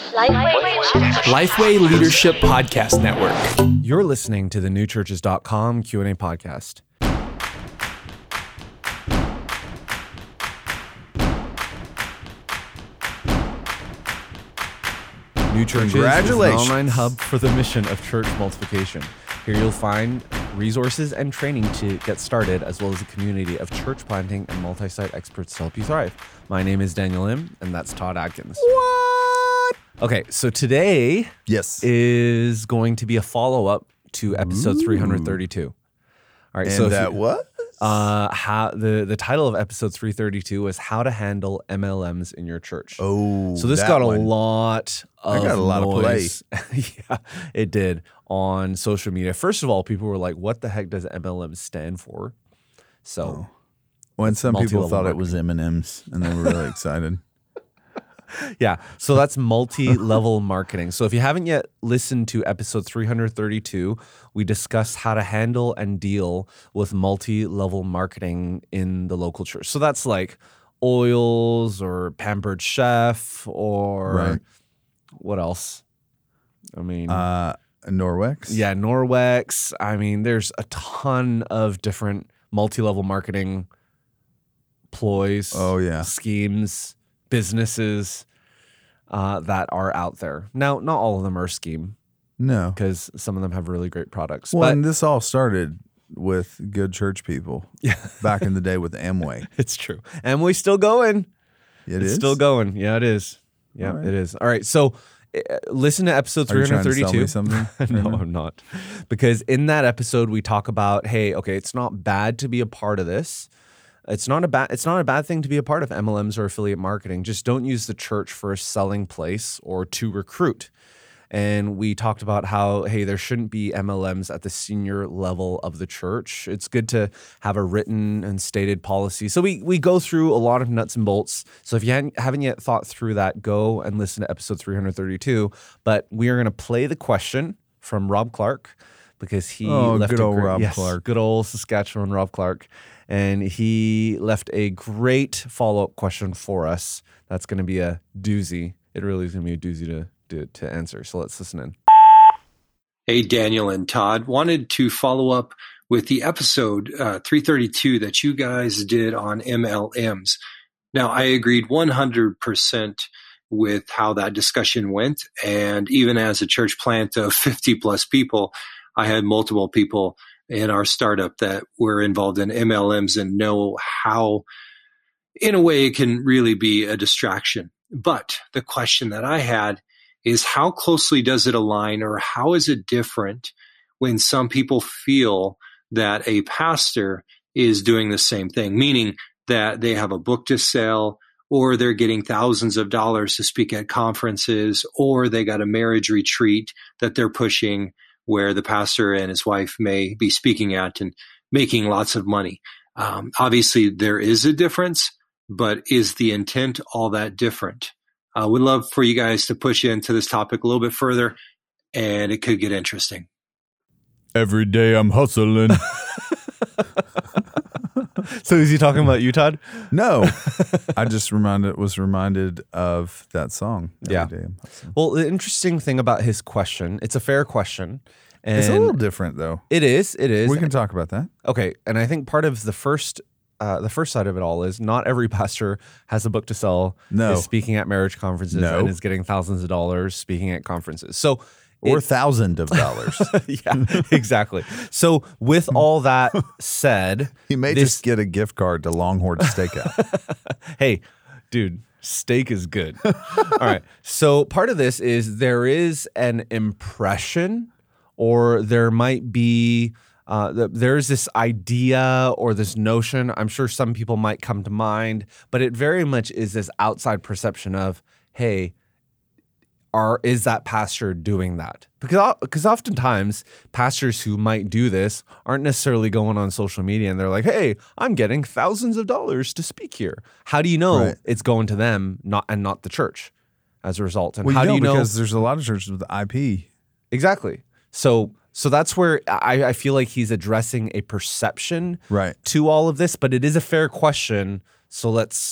Lifeway Leadership Podcast Network. You're listening to the newchurches.com Q&A podcast. New Churches is an online hub for the mission of church multiplication. Here you'll find resources and training to get started, as well as a community of church planting and multi-site experts to help you thrive. My name is Daniel Lim, and that's Todd Adkins. What? Okay, so today is going to be a follow-up to episode 332. All right, and so that was? How the title of episode 332 was How to Handle MLMs in Your Church. Oh, so this got a lot of noise. Of play. Yeah, it did on social media. First of all, people were like, "What the heck does MLM stand for?" So, when some people thought it was M&Ms, and they were really excited. Yeah, so that's multi-level marketing. So if you haven't yet listened to episode 332, we discussed how to handle and deal with multi-level marketing in the local church. So that's like oils or Pampered Chef or what else? I mean, Norwex. Yeah, Norwex. I mean, there's a ton of different multi-level marketing ploys, schemes, businesses that are out there. Now, not all of them are Scheme. No. Because some of them have really great products. Well, and this all started with good church people back in the day with Amway. It's true. Amway's still going. It's still going. Yeah, it is. Yeah, it is. All right, so listen to episode 332. Are you trying to sell me something? No, I'm not. Because in that episode, we talk about, hey, okay, it's not bad to be a part of this. It's not a bad thing to be a part of MLMs or affiliate marketing. Just don't use the church for a selling place or to recruit. And we talked about how, hey, there shouldn't be MLMs at the senior level of the church. It's good to have a written and stated policy. So we go through a lot of nuts and bolts. So if you haven't yet thought through that, go and listen to episode 332. But we are going to play the question from Rob Clark because he left good old Rob Clark. Good old Saskatchewan Rob Clark. And he left a great follow-up question for us. That's going to be a doozy. It really is going to be a doozy to answer. So let's listen in. Hey, Daniel and Todd. Wanted to follow up with the episode 332 that you guys did on MLMs. Now, I agreed 100% with how that discussion went. And even as a church plant of 50 plus people, I had multiple people in our startup that were involved in MLMs and know how, in a way, it can really be a distraction. But the question that I had is how closely does it align, or how is it different when some people feel that a pastor is doing the same thing, meaning that they have a book to sell, or they're getting thousands of dollars to speak at conferences, or they got a marriage retreat that they're pushing where the pastor and his wife may be speaking at and making lots of money. Obviously, there is a difference, but is the intent all that different? We'd love for you guys to push into this topic a little bit further, and it could get interesting. Every day I'm hustling. So is he talking about you, Todd? No. I just was reminded of that song. Every day I'm hustling. Well, the interesting thing about his question, it's a fair question. And it's a little different, though. It is. We can talk about that. Okay, and I think part of the first side of it all is not every pastor has a book to sell, is speaking at marriage conferences, and is getting thousands of dollars speaking at conferences. So, or thousands of dollars. Yeah, exactly. So with all that said, he may just get a gift card to Longhorn Steakhouse. Hey, dude, steak is good. All right. So part of this is there is an impression, or there might be there's this idea or this notion. I'm sure some people might come to mind, but it very much is this outside perception of, hey, is that pastor doing that? Because oftentimes pastors who might do this aren't necessarily going on social media and they're like, hey, I'm getting thousands of dollars to speak here. How do you know it's going to them not the church as a result? And how do you know? Because there's a lot of churches with IP. Exactly. So that's where I feel like he's addressing a perception to all of this, but it is a fair question. So let's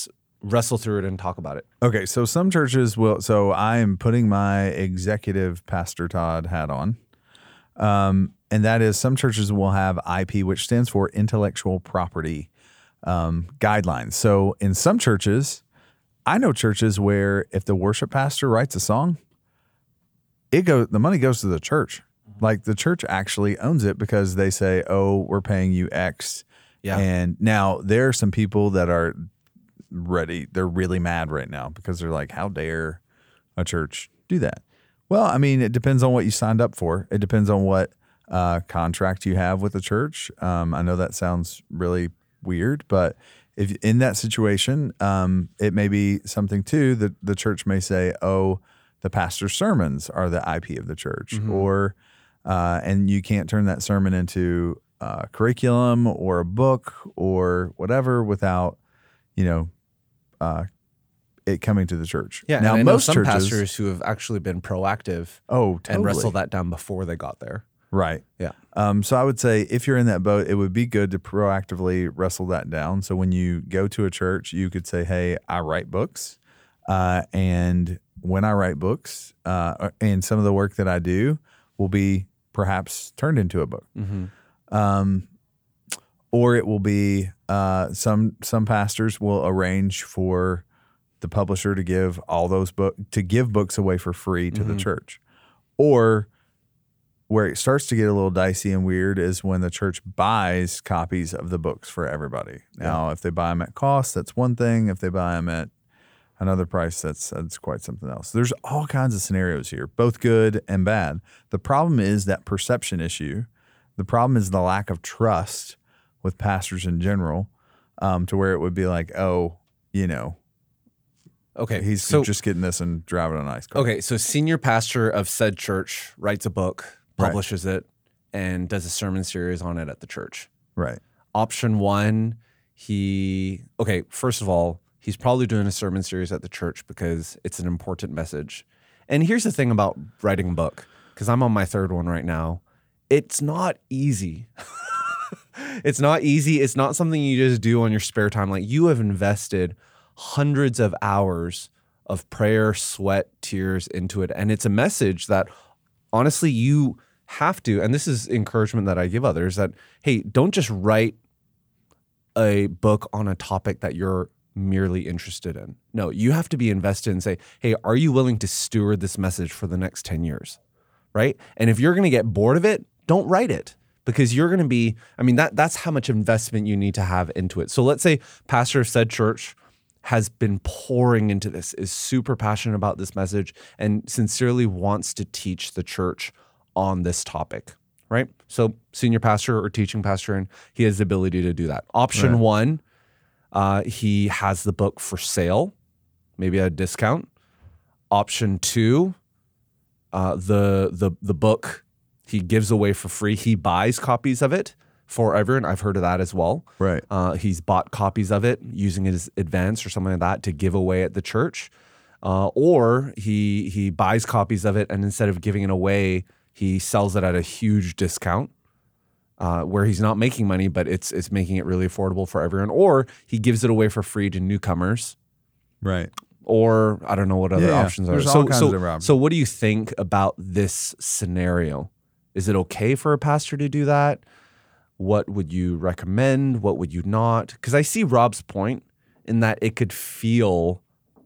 wrestle through it and talk about it. Okay, so some churches will. So I am putting my executive Pastor Todd hat on, and that is some churches will have IP, which stands for intellectual property guidelines. So in some churches, I know churches where if the worship pastor writes a song, the money goes to the church. Like the church actually owns it because they say, "Oh, we're paying you X." Yeah. And now there are some people that are ready. They're really mad right now because they're like, "How dare a church do that?" Well, I mean, it depends on what you signed up for. It depends on what contract you have with the church. I know that sounds really weird, but if in that situation, it may be something too that the church may say, "Oh, the pastor's sermons are the IP of the church," or and you can't turn that sermon into a curriculum or a book or whatever without, it coming to the church. Yeah. Now, and I know most some churches, pastors who have actually been proactive totally. and wrestled that down before they got there. Right. Yeah. So I would say if you're in that boat, it would be good to proactively wrestle that down. So when you go to a church, you could say, "Hey, I write books. And when I write books, and some of the work that I do will be perhaps turned into a book." Or it will be some pastors will arrange for the publisher to give give books away for free to the church. Or where it starts to get a little dicey and weird is when the church buys copies of the books for everybody. Now, if they buy them at cost, that's one thing. If they buy them at another price, that's quite something else. There's all kinds of scenarios here, both good and bad. The problem is that perception issue. The problem is the lack of trust with pastors in general, to where it would be like, "Oh, Okay. he's just getting this and driving a nice car." Okay. So senior pastor of said church writes a book, publishes it, and does a sermon series on it at the church. Right. Option one, first of all, he's probably doing a sermon series at the church because it's an important message. And here's the thing about writing a book, because I'm on my third one right now. It's not easy. It's not easy. It's not something you just do on your spare time. Like, you have invested hundreds of hours of prayer, sweat, tears into it. And it's a message that honestly you have to, and this is encouragement that I give others, that, hey, don't just write a book on a topic that you're merely interested in. No, you have to be invested and say, hey, are you willing to steward this message for the next 10 years? Right? And if you're going to get bored of it, don't write it, because you're going to be, that's how much investment you need to have into it. So let's say pastor of said church has been pouring into this, is super passionate about this message, and sincerely wants to teach the church on this topic, right? So senior pastor or teaching pastor, and he has the ability to do that. Option one, he has the book for sale, maybe at a discount. Option two, the book he gives away for free. He buys copies of it for everyone. I've heard of that as well. Right. He's bought copies of it using his advance or something like that to give away at the church. Or he buys copies of it, and instead of giving it away, he sells it at a huge discount, where he's not making money, but it's making it really affordable for everyone. Or he gives it away for free to newcomers. Right. Or I don't know what other options are. There's all kinds of options. So what do you think about this scenario? Is it okay for a pastor to do that? What would you recommend? What would you not? Because I see Rob's point in that it could feel,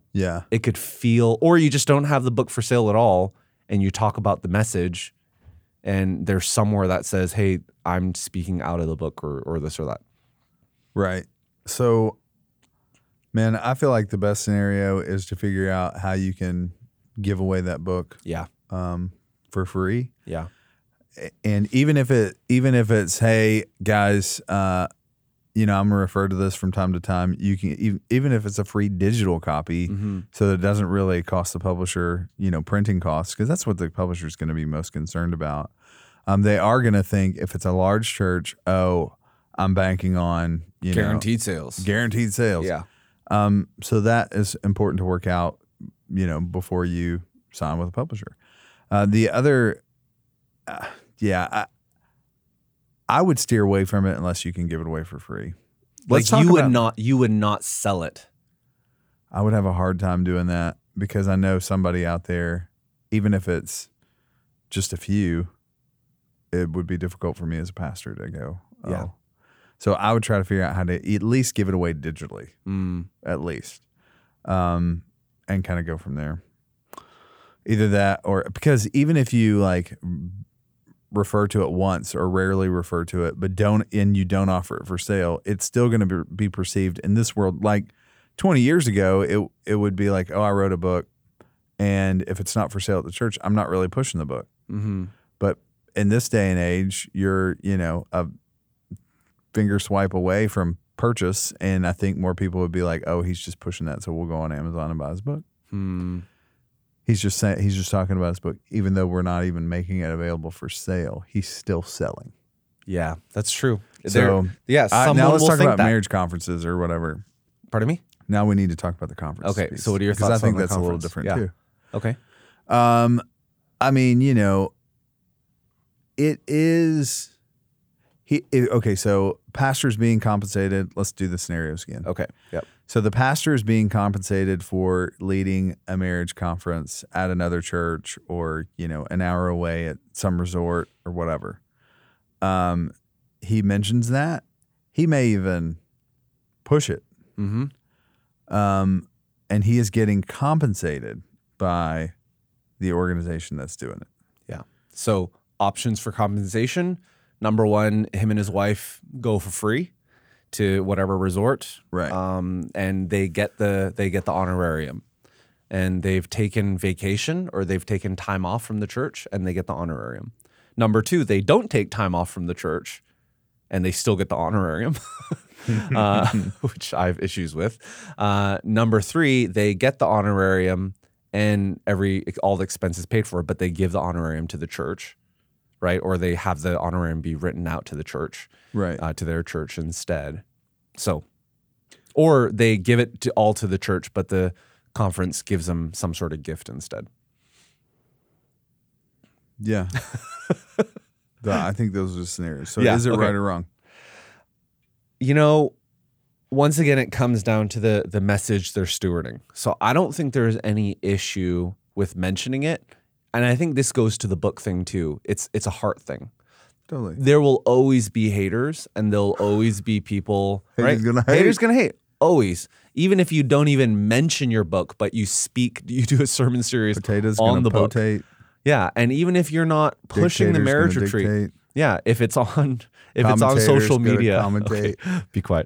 or you just don't have the book for sale at all, and you talk about the message, and there's somewhere that says, hey, I'm speaking out of the book or this or that. Right. So, man, I feel like the best scenario is to figure out how you can give away that book. Yeah. For free. Yeah. And even if it's, hey guys, I'm gonna refer to this from time to time. You can even if it's a free digital copy, so that it doesn't really cost the publisher, printing costs, because that's what the publisher is going to be most concerned about. They are going to think, if it's a large church, oh, I'm banking on guaranteed sales. Yeah. So that is important to work out, before you sign with a publisher. The other. I would steer away from it unless you can give it away for free. You would not sell it. I would have a hard time doing that because I know somebody out there, even if it's just a few, it would be difficult for me as a pastor to go, oh. Yeah. So I would try to figure out how to at least give it away digitally, at least, and kind of go from there. Either that or because even if you like refer to it once or rarely refer to it, but you don't offer it for sale, it's still going to be perceived in this world. Like 20 years ago, it would be like, oh, I wrote a book, and if it's not for sale at the church, I'm not really pushing the book. Mm-hmm. But in this day and age, you're a finger swipe away from purchase, and I think more people would be like, oh, he's just pushing that, so we'll go on Amazon and buy his book. He's just talking about his book, even though we're not even making it available for sale. He's still selling. Yeah, that's true. So someone now let's will talk think about that. marriage conferences or whatever. Pardon me? Now we need to talk about the conference. Okay, piece, so what are your thoughts because I think on the that's a little conference? different Yeah. too. Okay. I mean, it is. Okay, so pastors being compensated. Let's do the scenarios again. Okay. Yep. So the pastor is being compensated for leading a marriage conference at another church or, an hour away at some resort or whatever. He mentions that. He may even push it. Mm-hmm. And he is getting compensated by the organization that's doing it. Yeah. So options for compensation. Number one, him and his wife go for free to whatever resort, Right. And they get the honorarium, and they've taken vacation or they've taken time off from the church, and they get the honorarium. Number two, they don't take time off from the church, and they still get the honorarium, which I have issues with. Number three, they get the honorarium and all the expenses paid for, but they give the honorarium to the church. Right, or they have the honorarium be written out to the church, Right. To their church instead. So, or they give it all to the church, but the conference gives them some sort of gift instead. Yeah. I think those are the scenarios. So Yeah, is it okay. right or wrong? Once again, it comes down to the message they're stewarding. So I don't think there's any issue with mentioning it. And I think this goes to the book thing too. It's a heart thing. Totally. There will always be haters, and there'll always be people. Haters right? gonna hate. Haters gonna hate. Always. Even if you don't even mention your book, but you do a sermon series Potatoes on gonna the book. potate. Yeah, and even if you're not pushing the Dictator's marriage gonna retreat, dictate. yeah, if it's on Commentators social gonna media, commentate. okay, be quiet.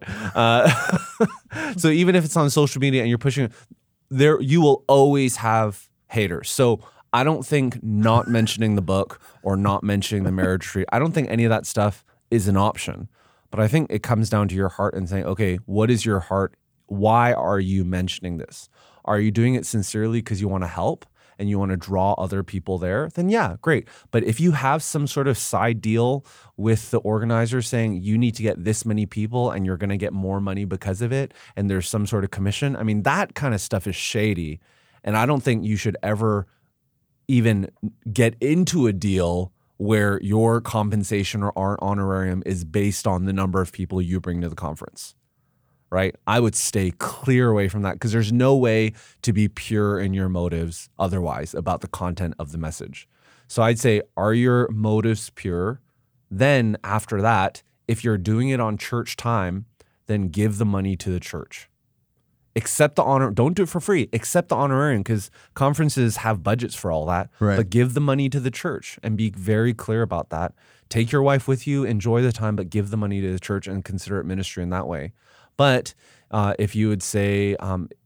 So even if it's on social media and you're pushing, you will always have haters. So I don't think not mentioning the book or not mentioning the marriage retreat, I don't think any of that stuff is an option. But I think it comes down to your heart and saying, okay, what is your heart? Why are you mentioning this? Are you doing it sincerely because you want to help and you want to draw other people there? Then yeah, great. But if you have some sort of side deal with the organizer saying you need to get this many people and you're going to get more money because of it, and there's some sort of commission, I mean, that kind of stuff is shady. And I don't think you should ever even get into a deal where your compensation or honorarium is based on the number of people you bring to the conference, right? I would stay clear away from that because there's no way to be pure in your motives otherwise about the content of the message. So I'd say, are your motives pure? Then after that, if you're doing it on church time, then give the money to the church. Accept the honor. Don't do it for free. Accept the honorarium because conferences have budgets for all that. Right. But give the money to the church and be very clear about that. Take your wife with you, enjoy the time, but give the money to the church and consider it ministry in that way. But if you would say,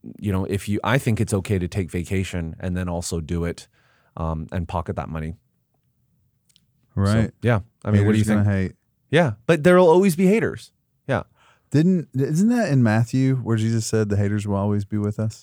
I think it's okay to take vacation and then also do it and pocket that money. Right. So, yeah. I mean, what do you Haters gonna think? hate. Yeah. But there will always be haters. Yeah. Isn't that in Matthew where Jesus said the haters will always be with us?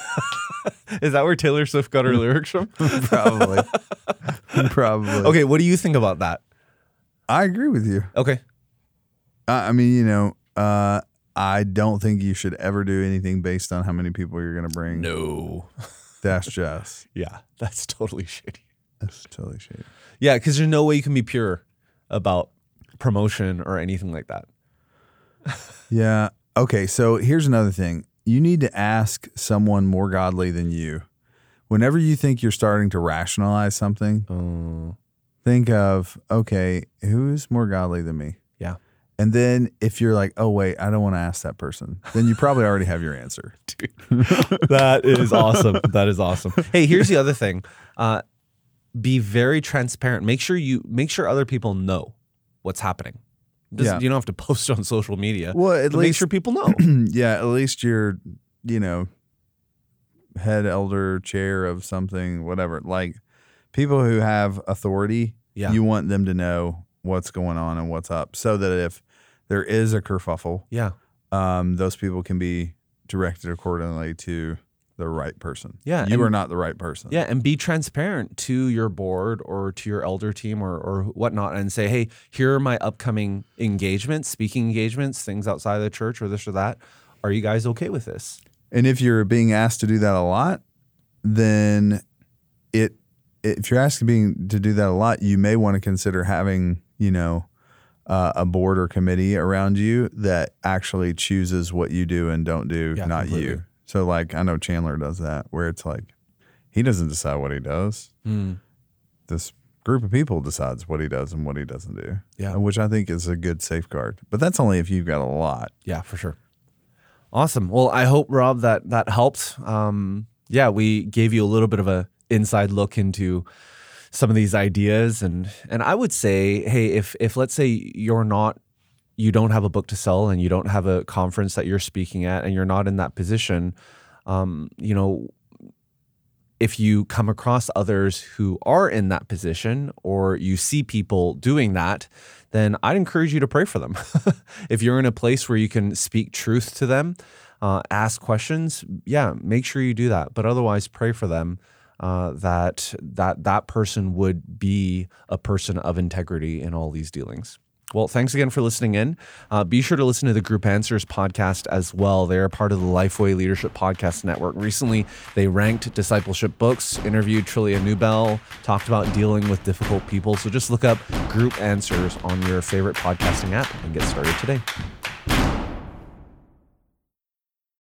Is that where Taylor Swift got her lyrics from? Probably. Probably. Okay. What do you think about that? I agree with you. Okay. I mean, I don't think you should ever do anything based on how many people you're going to bring. No. That's just. Yeah. That's totally shady. That's totally shady. Yeah. Because there's no way you can be pure about promotion or anything like that. Yeah. Okay. So here's another thing. you need to ask someone more godly than you. Whenever you think you're starting to rationalize something, think of, okay, who's more godly than me? Yeah. And then if you're like, oh, wait, I don't want to ask that person, then you probably already have your answer. Dude, that is awesome. That is awesome. Hey, here's the other thing. Be very transparent. Make sure other people know what's happening. You don't have to post on social media. Well, at least make sure people know. Yeah, at least you're, head elder, chair of something, whatever. Like people who have authority, you want them to know what's going on and what's up, so that if there is a kerfuffle, those people can be directed accordingly to the right person. Yeah, you are not the right person. Yeah, and be transparent to your board or to your elder team or whatnot, and say, hey, here are my upcoming engagements, speaking engagements, things outside of the church or this or that. Are you guys okay with this? And if you're being asked to do that a lot, then if you're asked to do that a lot, you may want to consider having, a board or committee around you that actually chooses what you do and don't do, not completely. You. So like, I know Chandler does that, where it's like, he doesn't decide what he does. This group of people decides what he does and what he doesn't do. Yeah. Which I think is a good safeguard. But that's only if you've got a lot. Yeah, for sure. Awesome. Well, I hope, Rob, that helped. We gave you a little bit of a inside look into some of these ideas. And I would say, hey, if let's say you don't have a book to sell and you don't have a conference that you're speaking at and you're not in that position, if you come across others who are in that position or you see people doing that, then I'd encourage you to pray for them. If you're in a place where you can speak truth to them, ask questions, make sure you do that. But otherwise, pray for them that person would be a person of integrity in all these dealings. Well, thanks again for listening in. Be sure to listen to the Group Answers podcast as well. They're part of the Lifeway Leadership Podcast Network. Recently, they ranked discipleship books, interviewed Trillia Newbell, talked about dealing with difficult people. So just look up Group Answers on your favorite podcasting app and get started today.